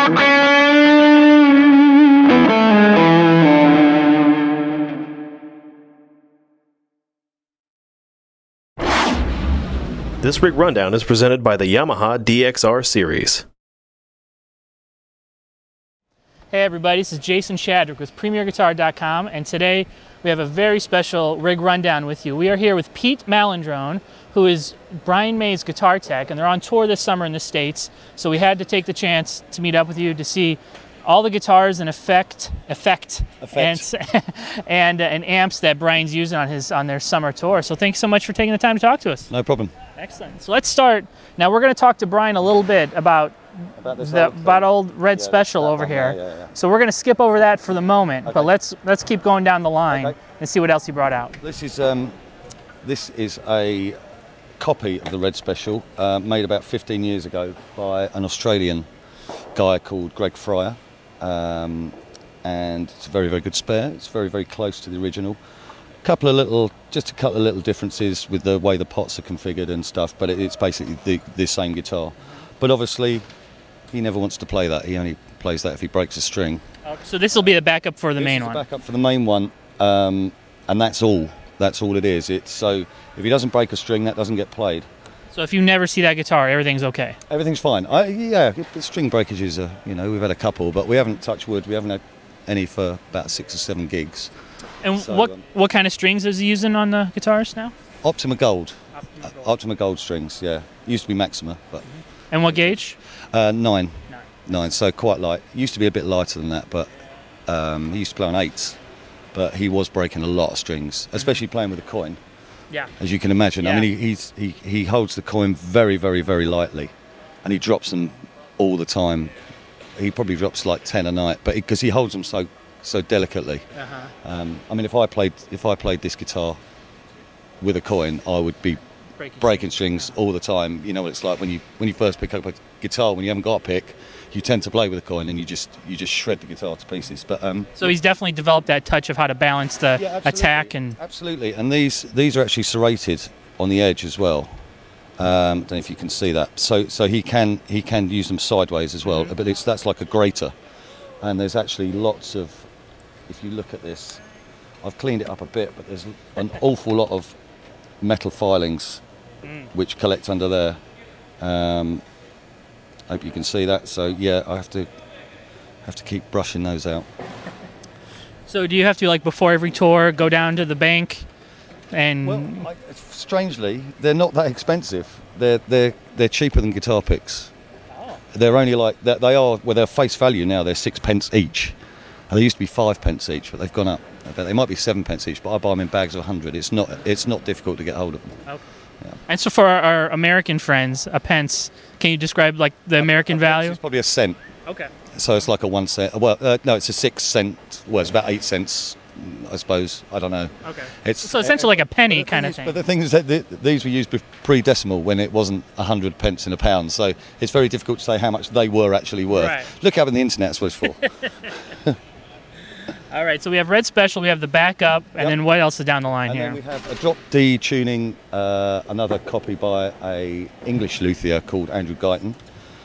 This rig rundown is presented by the Yamaha DXR series. Hey everybody, this is Jason Shadrick with PremierGuitar.com, and today we have a very special rig rundown with you. We are here with Pete Malandrone, who is Brian May's guitar tech, and they're on tour this summer in the States, so we had to take the chance to meet up with you to see all the guitars and effect. and amps that Brian's using on their summer tour. So thanks so much for taking the time to talk to us. No problem. Excellent. So let's start. Now we're going to talk to Brian a little bit about old Red Special over here. Yeah. So we're going to skip over that for the moment, but let's keep going down the line and see what else he brought out. This is a copy of the Red Special made about 15 years ago by an Australian guy called Greg Fryer, and it's a very, very good spare. It's very, very close to the original. Just a couple of little differences with the way the pots are configured and stuff, but it's basically the same guitar. But obviously, he never wants to play that. He only plays that if he breaks a string. So this will be a backup for the main one. This is a backup for the main one, and that's all. That's all it is. So if he doesn't break a string, that doesn't get played. So if you never see that guitar, everything's okay? Everything's fine. String breakages are, we've had a couple, but we haven't touched wood. We haven't had any for about 6 or 7 gigs. And so, what kind of strings is he using on the guitars now? Optima Gold. Optima Gold strings, yeah. Used to be Maxima, but. And what gauge? 9. 9, so quite light. Used to be a bit lighter than that, but he used to play on 8s. But he was breaking a lot of strings, especially playing with a coin. Yeah. As you can imagine. Yeah. I mean, he holds the coin very, very, very lightly, and he drops them all the time. He probably drops like 10 a night, but because he holds them so delicately. Uh-huh. I mean, if I played this guitar with a coin, I would be breaking strings all the time. You know what it's like when you first pick up a guitar, when you haven't got a pick, you tend to play with a coin and you just shred the guitar to pieces. But so he's definitely developed that touch of how to balance the attack and absolutely. And these are actually serrated on the edge as well. I don't know if you can see that. So he can use them sideways as well. But that's like a grater, and there's actually lots of. If you look at this, I've cleaned it up a bit, but there's an awful lot of metal filings which collect under there. Hope you can see that. So yeah, I have to keep brushing those out. So do you have to, like, before every tour, go down to the bank and? Well, strangely, they're not that expensive. They're cheaper than guitar picks. Oh. They're only like they are. Well, they're face value now. They're 6 pence each. And they used to be 5 pence each, but they've gone up. They might be 7 pence each, but I buy them in bags of 100. It's not difficult to get hold of them. Okay. Yeah. And so for our American friends, a pence, can you describe like the American value? It's probably a cent. Okay. So it's like a 1 cent. Well, no, it's a 6 cent. Well, it's about 8 cents, I suppose. I don't know. Okay. So essentially like a penny kind of thing. But the thing is that these were used pre-decimal when it wasn't 100 pence in a pound. So it's very difficult to say how much they were actually worth. Right. Look up on the internet, that's what it's for. All right, so we have Red Special, we have the backup, and then what else is down the line here? And then we have a Drop D tuning, another copy by a English luthier called Andrew Guyton.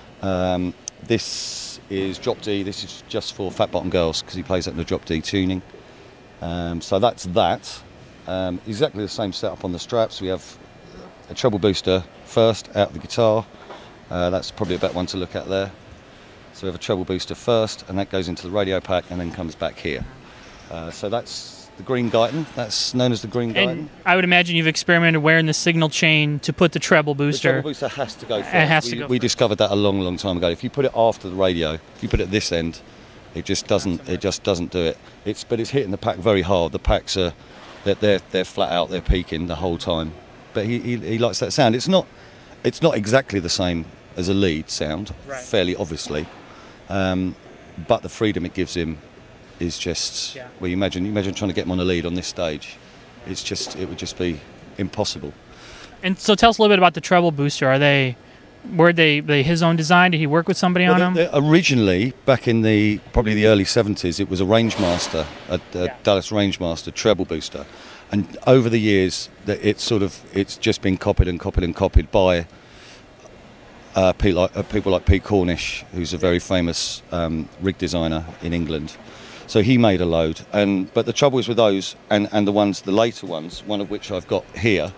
This is Drop D. This is just for fat bottom girls because he plays that in the Drop D tuning. So that's that. Exactly the same setup on the straps. We have a treble booster first out of the guitar. That's probably a better one to look at there. So we have a treble booster first, and that goes into the radio pack and then comes back here. So that's the Green Guyton. That's known as the Green Guyton. And I would imagine you've experimented wearing the signal chain to put the treble booster. The treble booster has to go first. It has to go we first. discovered that a long, long time ago. If you put it after the radio, if you put it at this end, it just doesn't. It just doesn't do it. But it's hitting the pack very hard. The packs are, they're flat out. They're peaking the whole time. But he likes that sound. It's not exactly the same as a lead sound, right. Fairly obviously. But the freedom it gives him is just. Yeah. Well, you imagine trying to get him on a lead on this stage. It would just be impossible. And so tell us a little bit about the treble booster. Were they his own design? Did he work with somebody on them? Originally, back in probably the early 70s, it was a Rangemaster, a Dallas Rangemaster treble booster. And over the years, it's just been copied and copied and copied by people like Pete Cornish, who's a very famous rig designer in England. So he made a load, but the trouble is with those and the later ones, one of which I've got here.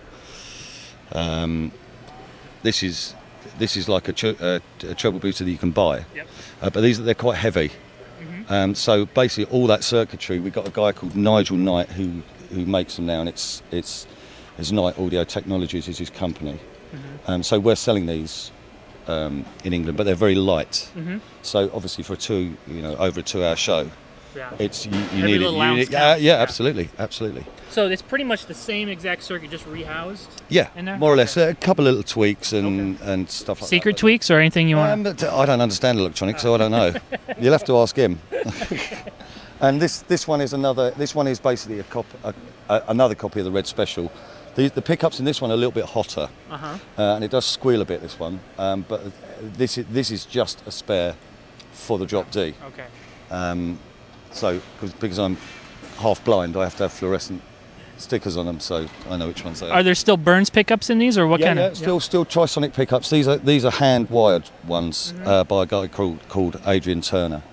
This is like a treble booster that you can buy, Yep. but they're quite heavy. Mm-hmm. So basically, all that circuitry, we've got a guy called Nigel Knight who makes them now, and it's Knight Audio Technologies is his company. Mm-hmm. So we're selling these in England, but they're very light. Mm-hmm. So obviously, for over a 2-hour show, Yeah. it's you Every need it. little You ounce need, counts. yeah, Yeah. absolutely. So it's pretty much the same exact circuit, just rehoused. Yeah, In there? more or less. A couple of little tweaks and stuff like Secret that. tweaks or anything you want? But I don't understand electronics, so I don't know. You'll have to ask him. And this one is another. This one is basically another copy of the Red Special. The pickups in this one are a little bit hotter, and it does squeal a bit. This one, but this is just a spare for the Drop D. Okay. So because I'm half blind, I have to have fluorescent stickers on them, so I know which ones they are. Are there still Burns pickups in these, or what kind of? Still Trisonic pickups. These are hand wired ones by a guy called Adrian Turner,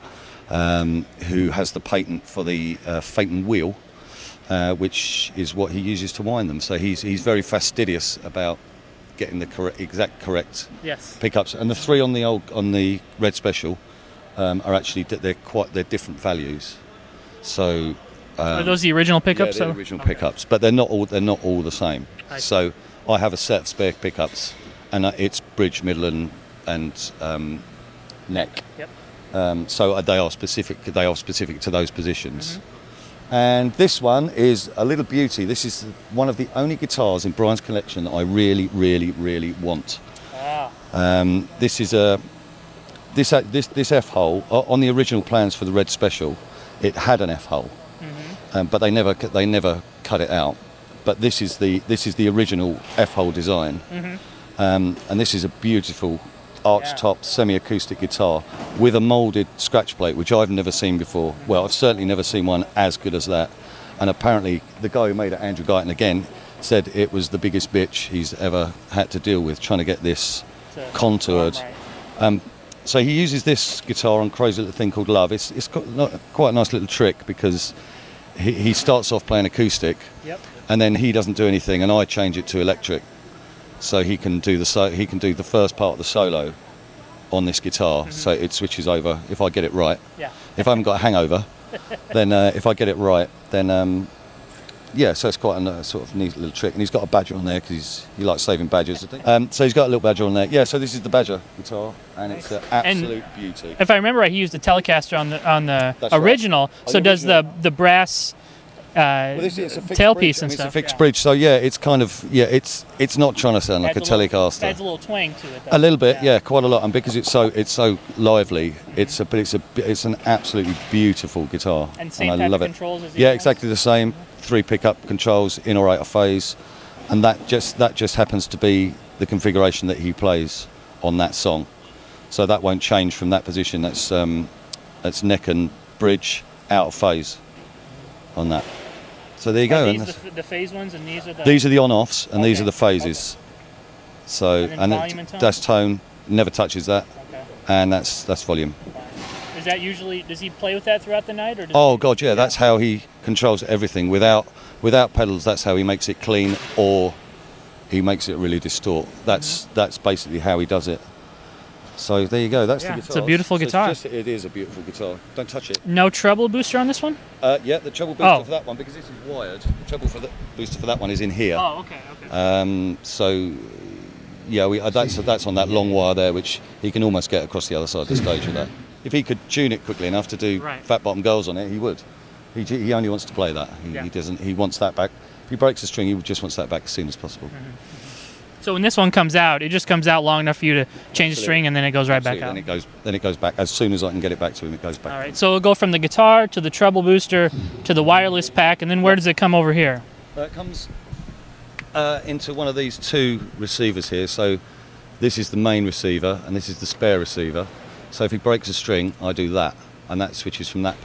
who has the patent for the Phaeton wheel, which is what he uses to wind them. So he's very fastidious about getting the exact correct Yes. pickups. And the three on the Red Special are actually they're different values. So. Are those the original pickups? Yeah, they're the original pickups, but they're not all the same. I see. So I have a set of spare pickups, and it's bridge, middle, and neck. Yep. So they are specific to those positions. And this one is a little beauty. This is one of the only guitars in Brian's collection that I really, really, really want. Ah. This is this F hole on the original plans for the Red Special. It had an F hole. But they never cut it out. But this is the original F-hole design, and this is a beautiful arch-top semi-acoustic guitar with a moulded scratch plate, which I've never seen before. Well, I've certainly never seen one as good as that. And apparently, the guy who made it, Andrew Guyton, again, said it was the biggest bitch he's ever had to deal with trying to get this contoured. Right. So he uses this guitar on Crazy Little Thing Called Love. It's quite a nice little trick because he starts off playing acoustic, Yep. and then he doesn't do anything, and I change it to electric, so he can do the first part of the solo on this guitar. So it switches over if I get it right. Yeah. If I haven't got a hangover, then if I get it right, then so it's quite a sort of neat little trick. And he's got a badger on there because he likes saving badgers. So he's got a little badger on there. Yeah. So this is the badger guitar, and it's an absolute beauty. If I remember right, he used a Telecaster on the That's right. original. Oh, So the does original. the brass It's a fixed tailpiece bridge. and It's a stuff? fixed bridge. So yeah, it's kind of it's not trying to sound like a Telecaster. Adds a little twang to it. Though. A little bit, yeah, quite a lot, and because it's so lively, it's an absolutely beautiful guitar, And same I type love of it. controls as the Yeah, other ones? exactly the same. 3 pickup controls in or out of phase, and that just happens to be the configuration that he plays on that song. So that won't change from that position. That's neck and bridge out of phase on that. So there you go. Are and these the phase ones, and these are the. these are the on-offs, and these Okay, are the phases. So And then volume and tone? that's tone, never touches that, Okay. and that's volume. Is that usually? Does he play with that throughout the night, or? Does Oh God, yeah, that's how he controls everything. Without pedals, that's how he makes it clean, or he makes it really distort. That's basically how he does it. So there you go. That's Yeah, the it's guitar. a beautiful guitar. It is a beautiful guitar. Don't touch it. No treble booster on this one? Yeah, the treble booster Oh. for that one, because this is wired. The treble booster for that one is in here. Oh, okay. So yeah, that's on that long wire there, which he can almost get across the other side of the stage with that. If he could tune it quickly enough to do Right. Fat Bottom Girls on it, he would. He only wants to play that. He doesn't. He wants that back. If he breaks a string, he just wants that back as soon as possible. So when this one comes out, it just comes out long enough for you to change the string, and then it goes right back out. Then it goes back as soon as I can get it back to him. It goes back. All right. So it'll go from the guitar to the treble booster to the wireless pack, and then where does it come over here? It comes into one of these 2 receivers here. So this is the main receiver, and this is the spare receiver. So if he breaks a string, I do that, and that switches from that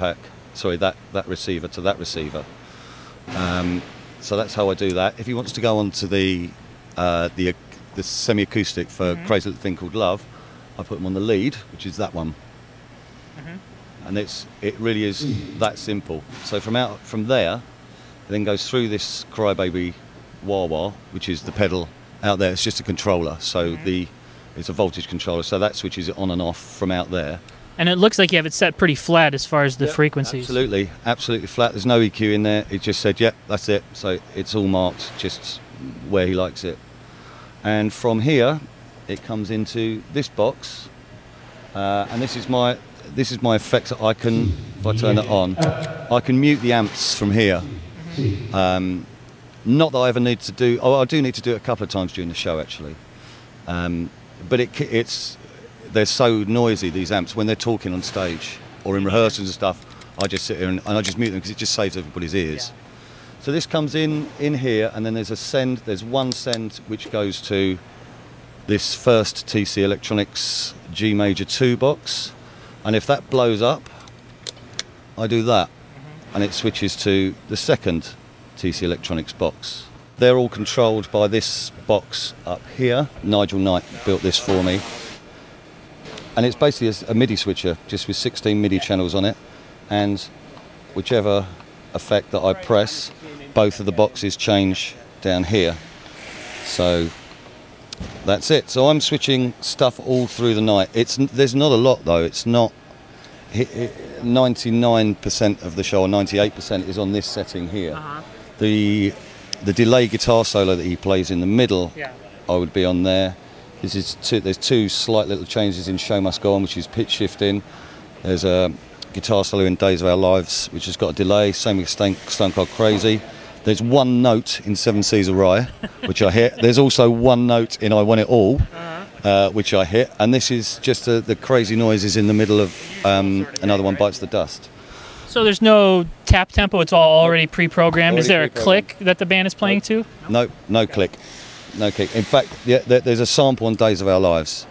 receiver to that receiver. So that's how I do that. If he wants to go on to the this semi-acoustic for Crazy Little Thing Called Love. I put them on the lead, which is that one. And it really is that simple. So from there, it then goes through this Crybaby wah-wah, which is the pedal out there. It's just a controller, so it's a voltage controller, so that switches it on and off from out there. And it looks like you have it set pretty flat as far as the frequencies. Absolutely flat. There's no EQ in there. It just said, yep, that's it. So it's all marked just where he likes it. And from here, it comes into this box, and this is my effect that I can, if I turn it on, I can mute the amps from here. Not that I ever need to do, I do need to do it a couple of times during the show actually. But they're so noisy, these amps, when they're talking on stage or in rehearsals and stuff, I just sit here and I just mute them because it just saves everybody's ears. So this comes in here, and then there's one send which goes to this first TC Electronics G Major 2 box, and if that blows up, I do that, and it switches to the second TC Electronics box. They're all controlled by this box up here. Nigel Knight built this for me, and it's basically a MIDI switcher just with 16 MIDI channels on it, and whichever effect that I press, both of the boxes change down here. So that's it. So I'm switching stuff all through the night. There's not a lot though. It's not 99% of the show, or 98% is on this setting here. The delay guitar solo that he plays in the middle, I would be on there. There's two slight little changes in Show Must Go On, which is pitch shifting. There's a guitar solo in Days of Our Lives, which has got a delay. Same with Stone Cold Crazy. There's one note in Seven Seas of Rye, which I hit. There's also one note in I Want It All, which I hit. And this is just the crazy noises in the middle of Another One Bites the Dust. So there's no tap tempo, it's all already pre-programmed. Is there a click that the band is playing to? No click. No click. In fact, there's a sample on Days of Our Lives,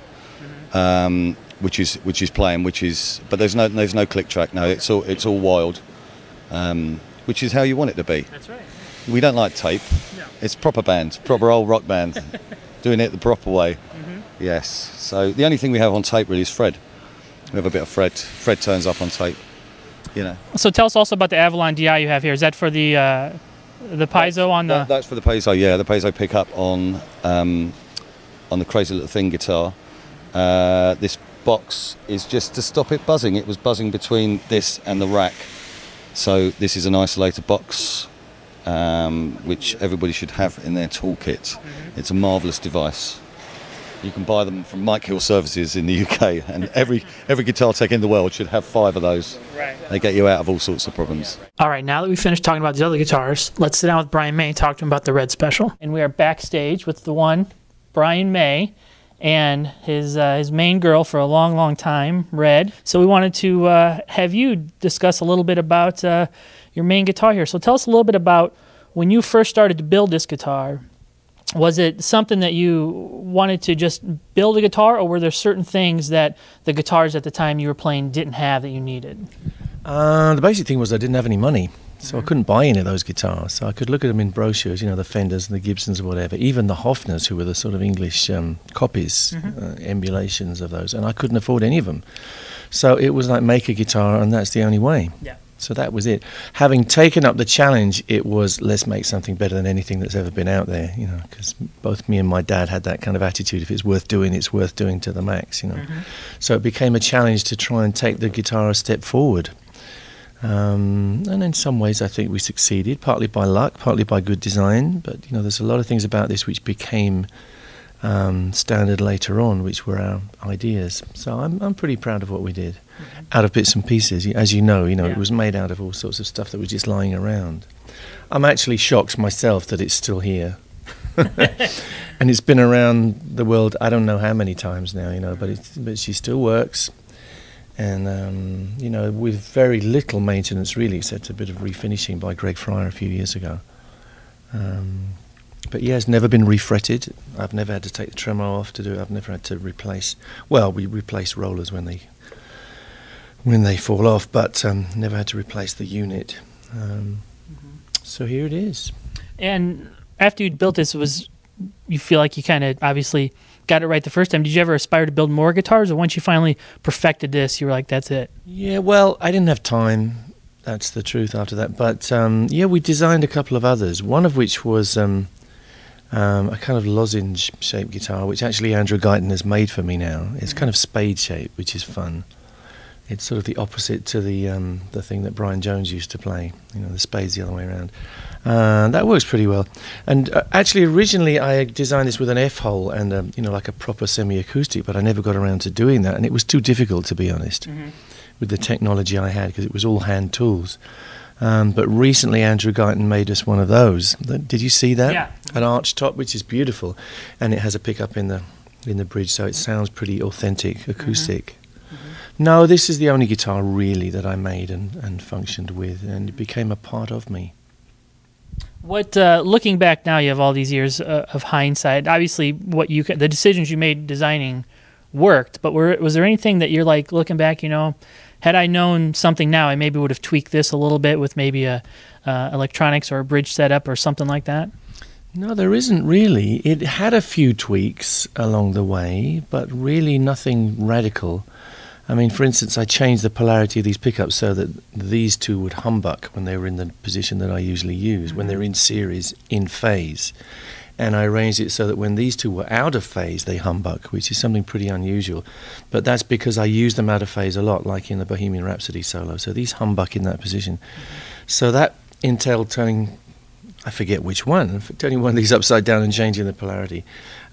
which is playing, but there's no click track. No, it's all wild, which is how you want it to be. That's right. We don't like tape. No. It's proper band, proper old rock band, doing it the proper way. Yes. So the only thing we have on tape really is Fred. We have a bit of Fred. Fred turns up on tape. You know. So tell us also about the Avalon DI you have here. Is that for the piezo on the? That's for the piezo. Yeah, the piezo pickup on the Crazy Little Thing guitar. This box is just to stop it buzzing. It was buzzing between this and the rack. So this is an isolator box, which everybody should have in their toolkit. It's a marvellous device. You can buy them from Mike Hill Services in the UK, and every guitar tech in the world should have 5 of those. Right. They get you out of all sorts of problems. All right, now that we've finished talking about these other guitars, let's sit down with Brian May and talk to him about the Red Special. And we are backstage with the one, Brian May, and his main girl for a long, long time, Red. So we wanted to have you discuss a little bit about your main guitar here. So tell us a little bit about when you first started to build this guitar. Was it something that you wanted to just build a guitar, or were there certain things that the guitars at the time you were playing didn't have that you needed? The basic thing was I didn't have any money, so I couldn't buy any of those guitars. So I could look at them in brochures, the Fenders and the Gibsons or whatever, even the Hofners, who were the sort of English copies, emulations of those, and I couldn't afford any of them. So it was like, make a guitar, and that's the only way. Yeah. So that was it. Having taken up the challenge, it was, let's make something better than anything that's ever been out there, because both me and my dad had that kind of attitude. If it's worth doing to the max, So it became a challenge to try and take the guitar a step forward. And in some ways I think we succeeded, partly by luck, partly by good design, but there's a lot of things about this which became standard later on, which were our ideas. So I'm pretty proud of what we did, out of bits and pieces. As you know, it was made out of all sorts of stuff that was just lying around. I'm actually shocked myself that it's still here. And it's been around the world I don't know how many times now, but she still works. And, with very little maintenance really, except a bit of refinishing by Greg Fryer a few years ago. But yeah, it's never been refretted. I've never had to take the tremolo off to do it. I've never had to replace. Well, we replace rollers when they fall off, but never had to replace the unit. So here it is. And after you built this, was you feel like you kind of obviously got it right the first time. Did you ever aspire to build more guitars, or once you finally perfected this, you were like, that's it? Yeah, well, I didn't have time. That's the truth after that. But yeah, we designed a couple of others, one of which was a kind of lozenge-shaped guitar, which actually Andrew Guyton has made for me now. It's kind of spade-shaped, which is fun. It's sort of the opposite to the thing that Brian Jones used to play. You know, the spade's the other way around. That works pretty well. And actually, originally I designed this with an F-hole and like a proper semi-acoustic, but I never got around to doing that, and it was too difficult, to be honest, with the technology I had, because it was all hand tools. But recently Andrew Guyton made us one of those. Did you see that? Yeah. An arch top, which is beautiful, and it has a pickup in the bridge, so it sounds pretty authentic, acoustic. No, this is the only guitar really that I made and functioned with, and it became a part of me. What looking back now, you have all these years of hindsight. Obviously, the decisions you made designing worked, but was there anything that you're like looking back? Had I known something now, I maybe would have tweaked this a little bit with maybe a electronics or a bridge setup or something like that. No, there isn't really. It had a few tweaks along the way, but really nothing radical. I mean, for instance, I changed the polarity of these pickups so that these two would humbuck when they were in the position that I usually use, when they're in series, in phase. And I arranged it so that when these two were out of phase, they humbuck, which is something pretty unusual. But that's because I use them out of phase a lot, like in the Bohemian Rhapsody solo. So these humbuck in that position. So that entailed turning, I forget which one, turning one of these upside down and changing the polarity.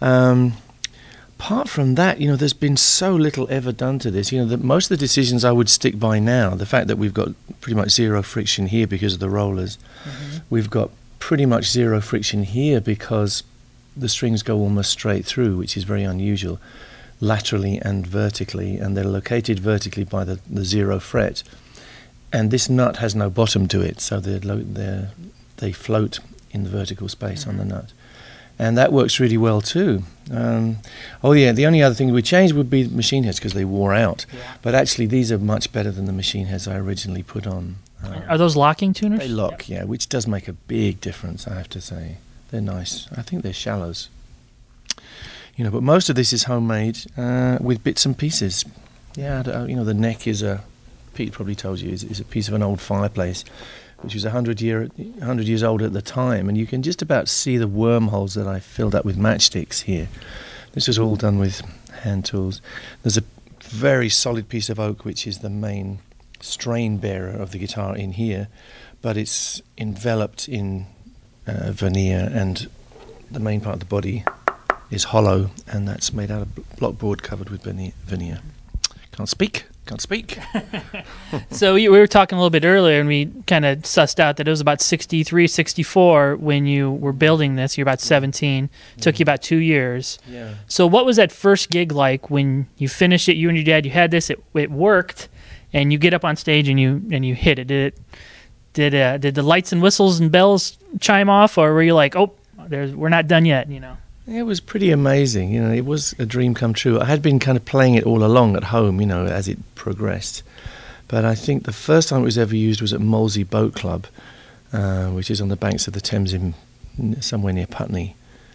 Apart from that, there's been so little ever done to this. Most of the decisions I would stick by now. The fact that we've got pretty much zero friction here because of the rollers. We've got pretty much zero friction here because the strings go almost straight through, which is very unusual, laterally and vertically, and they're located vertically by the 0 fret. And this nut has no bottom to it, so they float in the vertical space on the nut. And that works really well too. The only other thing we changed would be machine heads because they wore out. Yeah. But actually these are much better than the machine heads I originally put on. Are those locking tuners? They lock, yeah, which does make a big difference, I have to say. They're nice. I think they're shallows. But most of this is homemade with bits and pieces. Yeah, the neck is Pete probably told you, is a piece of an old fireplace, which was 100 years old at the time, and you can just about see the wormholes that I filled up with matchsticks here. This was all done with hand tools. There's a very solid piece of oak, which is the main strain bearer of the guitar in here, but it's enveloped in veneer, and the main part of the body is hollow, and that's made out of blockboard covered with veneer. Can't speak. So we were talking a little bit earlier, and we kind of sussed out that it was about 63, 64 when you were building this. You're about 17. It took you about 2 years. Yeah. So what was that first gig like when you finished it? You and your dad, you had this. It worked, and you get up on stage and you hit it. Did the lights and whistles and bells chime off, or were you like, oh, we're not done yet? It was pretty amazing. It was a dream come true. I had been kind of playing it all along at home, as it progressed. But I think the first time it was ever used was at Molesey Boat Club, which is on the banks of the Thames somewhere near Putney,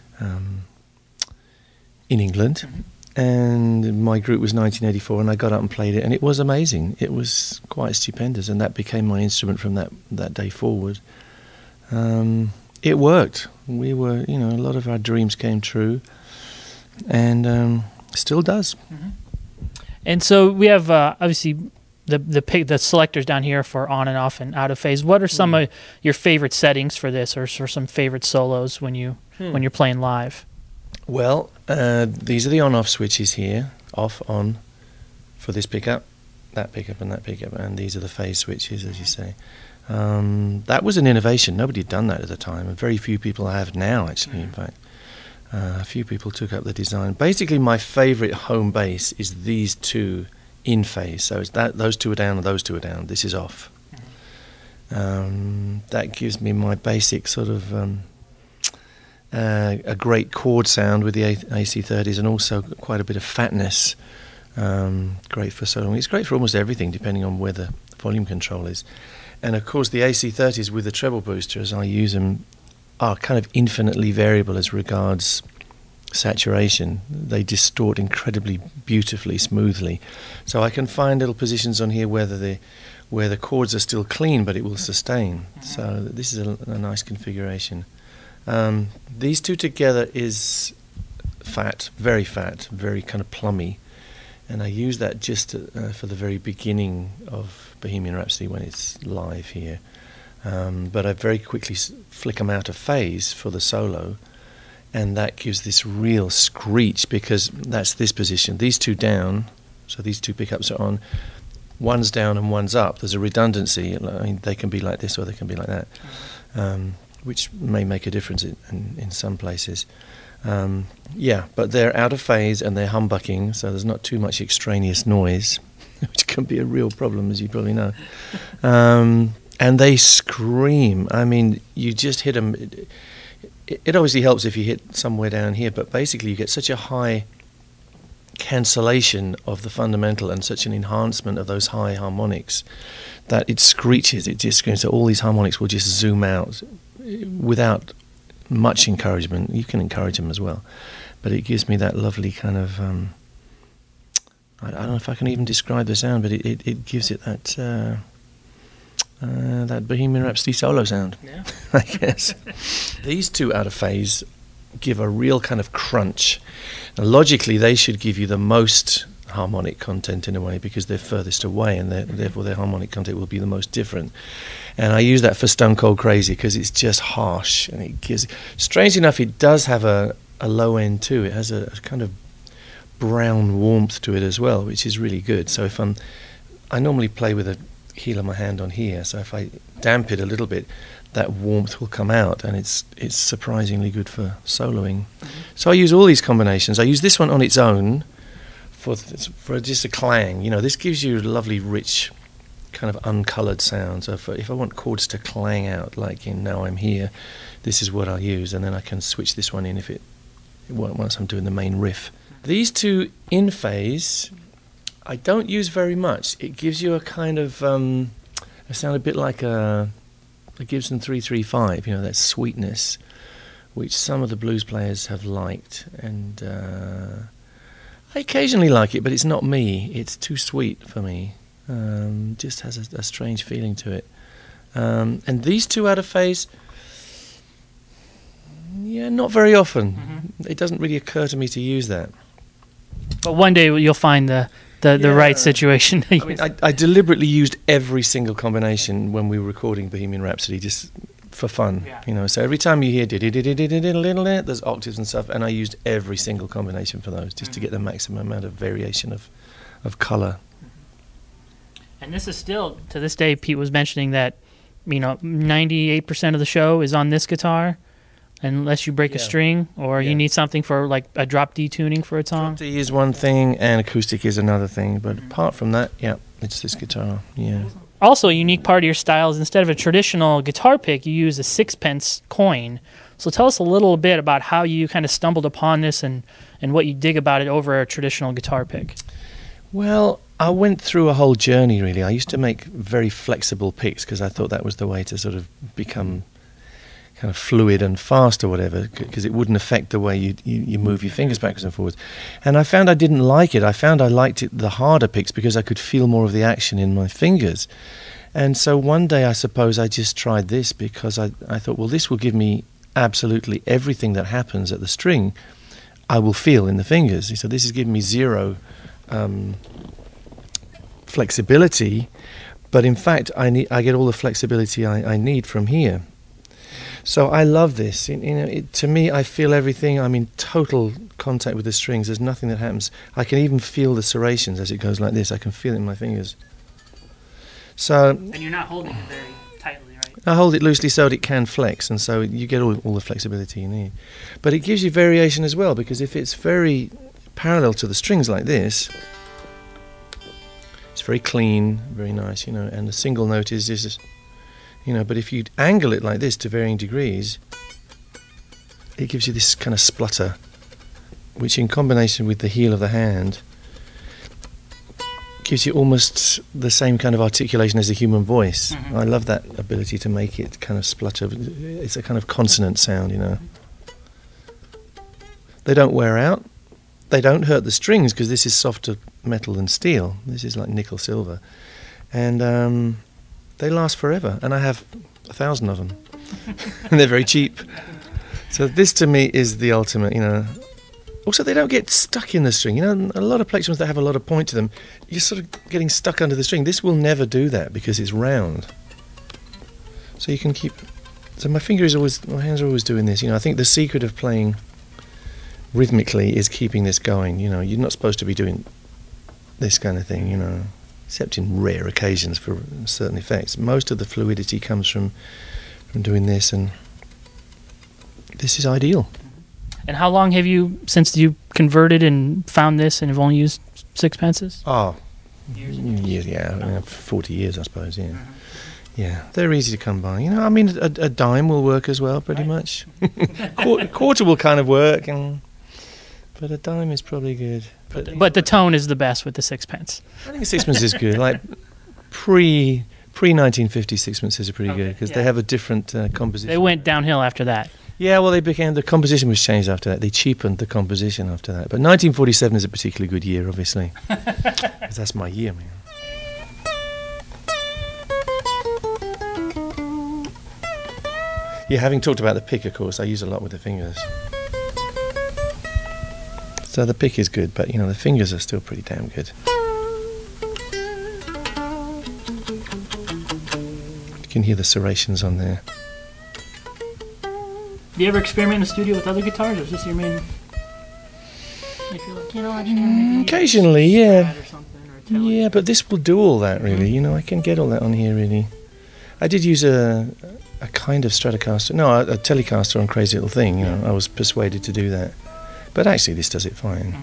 in England. And my group was 1984, and I got up and played it, and it was amazing. It was quite stupendous, and that became my instrument from that day forward. It worked. We were, a lot of our dreams came true, and still does. And so we have obviously the selectors down here for on and off and out of phase. What are some of your favorite settings for this, or some favorite solos when you're playing live? Well, these are the on-off switches here, off, on, for this pickup, that pickup, and that pickup, and these are the phase switches, as you say. That was an innovation. Nobody had done that at the time, and very few people have now, actually, in fact. A few people took up the design. Basically, my favourite home bass is these two in phase. So it's those two are down and those two are down. This is off. That gives me my basic sort of a great chord sound with the AC30s, and also quite a bit of fatness. Great for soloing. It's great for almost everything, depending on where the volume control is. And of course, the AC30s with the treble boosters, I use them are kind of infinitely variable as regards saturation. They distort incredibly beautifully, smoothly. So I can find little positions on here where the chords are still clean, but it will sustain. So this is a nice configuration. These two together is fat, very kind of plummy. And I use that just for the very beginning of Bohemian Rhapsody when it's live here. But I very quickly flick them out of phase for the solo, and that gives this real screech, because that's this position. These two down, so these two pickups are on. One's down and one's up. There's a redundancy. I mean, they can be like this or they can be like that, which may make a difference in some places. But they're out of phase and they're humbucking, so there's not too much extraneous noise, which can be a real problem, as you probably know. And they scream. I mean, you just hit them. It obviously helps if you hit somewhere down here, but basically you get such a high cancellation of the fundamental and such an enhancement of those high harmonics that it screeches. It just screams. So all these harmonics will just zoom out without much encouragement. You can encourage them as well, but it gives me that lovely kind of I don't know if I can even describe the sound, but it gives it that that Bohemian Rhapsody solo sound. Yeah. I guess these two out of phase give a real kind of crunch. Now, logically they should give you the most harmonic content in a way, because they're furthest away, and therefore their harmonic content will be the most different. And I use that for Stone Cold Crazy because it's just harsh, and it gives. Strange enough, it does have a low end too. It has a kind of brown warmth to it as well, which is really good. So if I normally play with a heel of my hand on here, so if I damp it a little bit, that warmth will come out, and it's surprisingly good for soloing. So I use all these combinations. I use this one on its own for just a clang. You know, this gives you a lovely, rich, kind of uncoloured sound. So if I want chords to clang out, like in Now I'm Here, this is what I'll use, and then I can switch this one in once I'm doing the main riff. These two in phase, I don't use very much. It gives you a kind of a sound a bit like a Gibson 335, you know, that sweetness, which some of the blues players have liked, and I occasionally like it, but it's not me. It's too sweet for me. Just has a strange feeling to it. And these two out of phase, yeah, not very often. It doesn't really occur to me to use that. But one day you'll find the right situation. I mean, I deliberately used every single combination when we were recording Bohemian Rhapsody, just for fun, you know. So every time you hear there's octaves and stuff, and I used every single combination for those, just to get the maximum amount of variation of colour. And this is still, to this day, Pete was mentioning that, you know, 98% of the show is on this guitar, unless you break a string or you need something for like a drop D tuning for a song. Drop D is one thing and acoustic is another thing, but apart from that, it's this guitar. Also, a unique part of your style is instead of a traditional guitar pick, you use a 6-pence coin. So tell us a little bit about how you kind of stumbled upon this and what you dig about it over a traditional guitar pick. Well, I went through a whole journey, really. I used to make very flexible picks because I thought that was the way to sort of become kind of fluid and fast or whatever, because it wouldn't affect the way you move your fingers backwards and forwards. And I found I didn't like it. I found I liked it, the harder picks, because I could feel more of the action in my fingers. And so one day I suppose I just tried this because I thought, well, this will give me absolutely everything that happens at the string I will feel in the fingers. So this is giving me zero flexibility, but in fact I get all the flexibility I need from here. So I love this. To me, I feel everything. I'm in total contact with the strings. There's nothing that happens. I can even feel the serrations as it goes like this. I can feel it in my fingers. So. And you're not holding it very tightly, right? I hold it loosely so that it can flex, and so you get all the flexibility you need. But it gives you variation as well, because if it's very parallel to the strings like this, it's very clean, very nice, and the single note is just, but if you angle it like this to varying degrees, it gives you this kind of splutter, which in combination with the heel of the hand gives you almost the same kind of articulation as the human voice. I love that ability to make it kind of splutter. It's a kind of consonant sound, you know. They don't wear out. They don't hurt the strings because this is softer metal than steel. This is like nickel silver. And they last forever. And I have 1,000 of them. And they're very cheap. So this to me is the ultimate, you know. Also, they don't get stuck in the string. You know, a lot of plectrums that have a lot of point to them, you're sort of getting stuck under the string. This will never do that because it's round. So you can keep... So my hands are always doing this. You know, I think the secret of playing rhythmically is keeping this going. You know, you're not supposed to be doing this kind of thing, you know, except in rare occasions for certain effects. Most of the fluidity comes from doing this, and this is ideal. And how long have you, since you converted and found this and have only used sixpences? Oh, years, yeah, 40 years, I suppose, yeah. Yeah, they're easy to come by. You know, I mean, a dime will work as well, pretty much. Quarter will kind of work, but a dime is probably good. But the tone is the best with the sixpence. I think a sixpence is good. Like pre-1950 sixpences are pretty good because they have a different composition. They went downhill after that. Yeah, well, the composition was changed after that. They cheapened the composition after that. But 1947 is a particularly good year, obviously. 'Cause that's my year, man. Yeah, having talked about the pick, of course, I use a lot with the fingers. So the pick is good, but, you know, the fingers are still pretty damn good. You can hear the serrations on there. Do you ever experiment in the studio with other guitars, or is this your main? If you're like, you know, I just occasionally, yeah. Or something, or Yeah, but this will do all that, really. You know, I can get all that on here, really. I did use a kind of Stratocaster, no, a Telecaster on Crazy Little Thing. You know, I was persuaded to do that. But actually, this does it fine.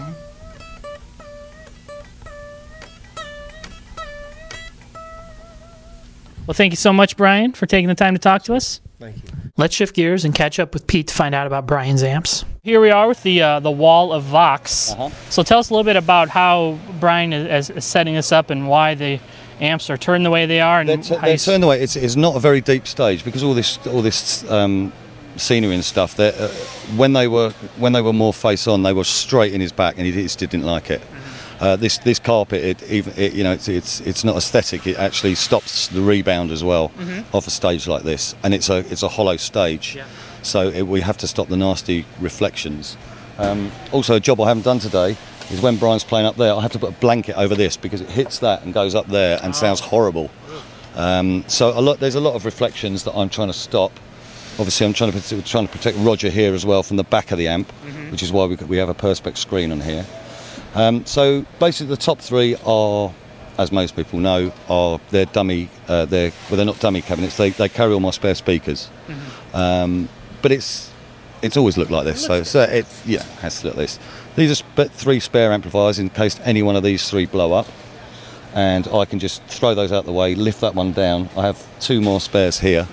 Well, thank you so much, Brian, for taking the time to talk to us. Thank you. Let's shift gears and catch up with Pete to find out about Brian's amps. Here we are with the Wall of Vox. So tell us a little bit about how Brian is setting this up and why the amps are turned the way they are. And they're turned the way. It's not a very deep stage because all this scenery and stuff. When they were more face on, they were straight in his back, and he just didn't like it. This carpet, it's not aesthetic. It actually stops the rebound as well off a stage like this, and it's a hollow stage, so we have to stop the nasty reflections. Also, a job I haven't done today is when Brian's playing up there, I have to put a blanket over this because it hits that and goes up there and sounds horrible. So there's a lot of reflections that I'm trying to stop. Obviously, I'm trying to protect Roger here as well from the back of the amp, which is why we have a Perspex screen on here. So basically, the top three are, as most people know, they're dummy. They're not dummy cabinets. They carry all my spare speakers. But it's always looked like this. So it has to look like this. These are three spare amplifiers in case any one of these three blow up, and I can just throw those out the way, lift that one down. I have two more spares here.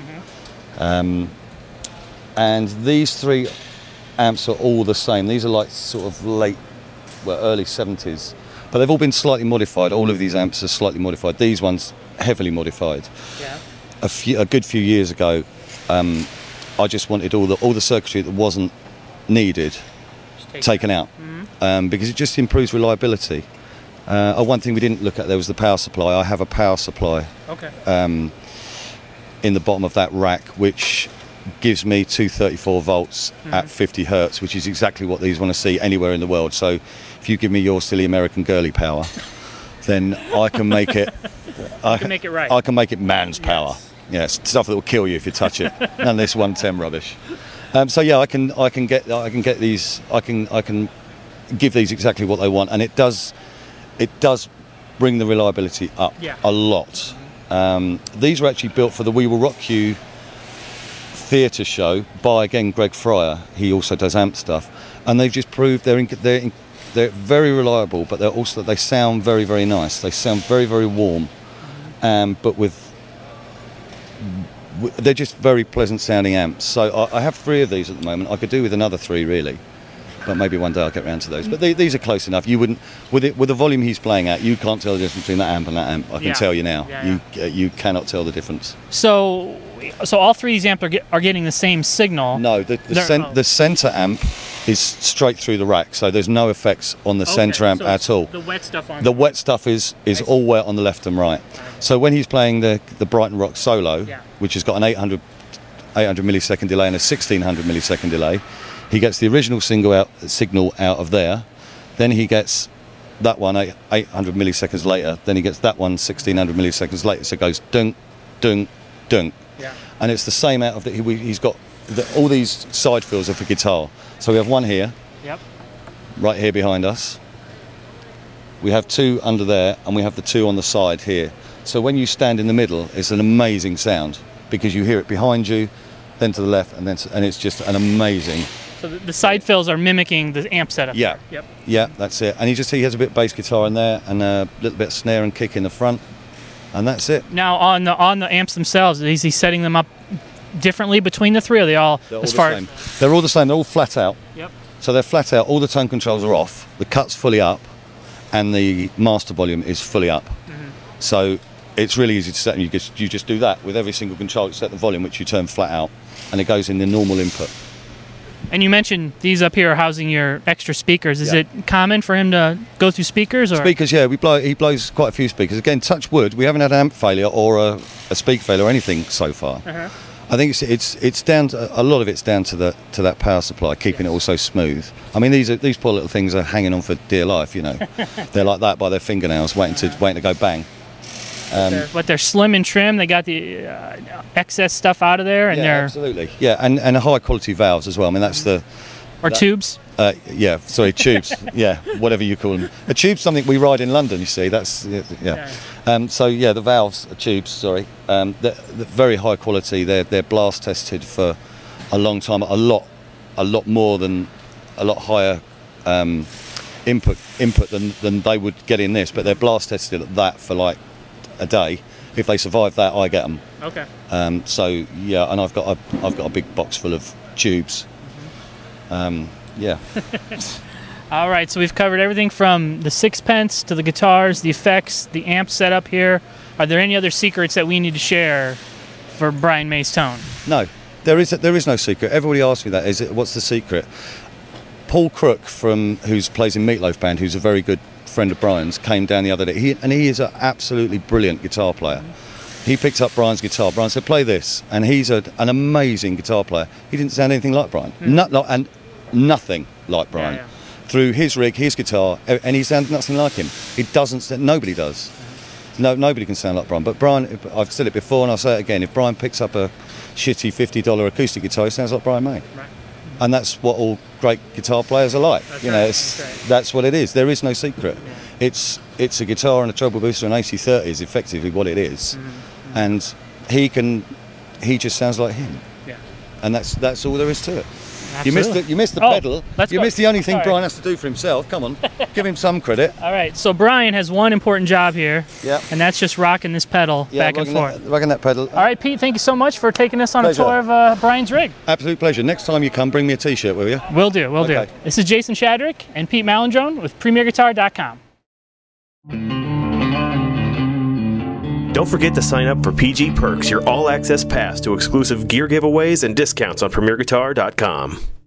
And these three amps are all the same. These are like sort of early 70s, but they've all been slightly modified. All of these amps are slightly modified. These ones heavily modified. A good few years ago, I just wanted all the circuitry that wasn't needed taken out, because it just improves reliability. One thing we didn't look at there was the power supply. I have a power supply in the bottom of that rack, which gives me 234 volts at 50 hertz, which is exactly what these want to see anywhere in the world. So if you give me your silly American girly power, then I can make it. I can make it right. I can make it man's power. Yes, stuff that will kill you if you touch it. None of this 110 rubbish. So yeah, I can get these. I can give these exactly what they want, and it does bring the reliability up a lot. These were actually built for the We Will Rock You theatre show by, again, Greg Fryer. He also does amp stuff, and they've just proved they're very reliable, but they sound very, very nice. They sound very, very warm, but they're just very pleasant sounding amps. So I have three of these at the moment. I could do with another three, really. but maybe one day I'll get around to those. But these are close enough. You wouldn't, with the volume he's playing at, you can't tell the difference between that amp and that amp. I can tell you now. You cannot tell the difference. So all three of these amps are getting the same signal. No, the center amp is straight through the rack, so there's no effects on the center amp at all. The wet stuff on the wet stuff is all wet on the left and right. So when he's playing the Brighton Rock Solo, which has got an 800 millisecond delay and a 1600 millisecond delay, he gets the original signal out of there, then he gets that one 800 milliseconds later, then he gets that one 1600 milliseconds later, so it goes dunk, dunk, dunk. And it's the same out of that. He's got all these side fills are for guitar. So we have one here, right here behind us. We have two under there, and we have the two on the side here. So when you stand in the middle, it's an amazing sound because you hear it behind you, then to the left, and it's just an amazing. So the side fills are mimicking the amp setup. Yeah. Yep. Yeah, that's it. And he has a bit of bass guitar in there and a little bit of snare and kick in the front, and that's it. Now on the amps themselves, is he setting them up differently between the three? Or are they all They're all the same. They're all the same. They're all flat out. Yep. So they're flat out. All the tone controls are off. The cut's fully up, and the master volume is fully up. So it's really easy to set. And you just do that with every single control. You set the volume, which you turn flat out, and it goes in the normal input. And you mentioned these up here are housing your extra speakers. Is it common for him to go through speakers? Or? Speakers, yeah. He blows quite a few speakers. Again, touch wood. We haven't had an amp failure or a speak failure or anything so far. I think it's down to, a lot of it's down to that power supply, keeping it all so smooth. I mean, these poor little things are hanging on for dear life, you know. They're like that by their fingernails, waiting to go bang. But they're slim and trim. They got the excess stuff out of there, and they're absolutely and high quality valves as well. I mean, that's tubes. Tubes. Whatever you call them. A tube's something we ride in London. You see, that's the valves are tubes. Sorry, they're very high quality. They're blast tested for a long time. A lot higher input than they would get in this. But they're blast tested at that for like a day. If they survive that, I get them. Okay. And I've got a big box full of tubes. All right, so we've covered everything from the sixpence to the guitars, the effects, the amp setup here. Are there any other secrets that we need to share for Brian May's tone? No, there is no secret. Everybody asks me that. What's the secret? Paul Crook, who plays in Meatloaf Band, who's a very good friend of Brian's, came down the other day. He is an absolutely brilliant guitar player. He picked up Brian's guitar. Brian said, "Play this," and he's an amazing guitar player. He didn't sound anything like Brian, nothing like Brian. Through his rig, his guitar, and he sounds nothing like him. He doesn't. Nobody does. No, nobody can sound like Brian. But Brian, I've said it before, and I'll say it again. If Brian picks up a shitty $50 acoustic guitar, he sounds like Brian May. Right. And that's what all great guitar players are like. That's what it is. There is no secret. It's a guitar and a treble booster and AC30 is effectively what it is. And he just sounds like him. Yeah. And that's all there is to it. Absolutely. You missed the pedal. You missed the only thing Brian has to do for himself. Come on, give him some credit. All right, so Brian has one important job here, and that's just rocking this pedal back and forth. Rocking that pedal. All right, Pete, thank you so much for taking us on a tour of Brian's rig. Absolute pleasure. Next time you come, bring me a T-shirt, will you? Will do. This is Jason Shadrick and Pete Malandrone with PremierGuitar.com. Don't forget to sign up for PG Perks, your all-access pass to exclusive gear giveaways and discounts on PremierGuitar.com.